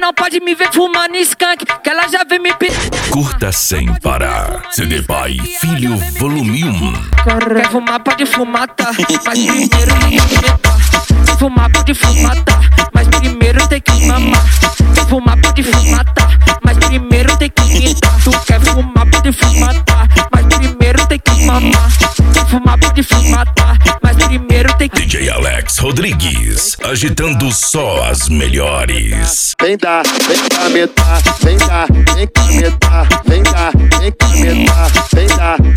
não pode me ver fumando skunk, que ela já vem me pedir. Curta sem parar. CD Pai Filho Volume 1. Quer fumar, pode fumar, tá? Mas primeiro tem que injetar. Quer fumar, pode fumar, tá? Mas primeiro tem que mamar. Quer fumar, pode fumar, tá? Mas primeiro tem que injetar. Tu quer fumar, pode fumar, tá? Mas primeiro tem que mamar. Quer fumar, pode fumar, tá? Mas primeiro tem que... DJ Alex Rodrigues, agitando só as melhores. Vem cá, metá, vem cá, vem cá, metá, vem cá, metá, vem cá,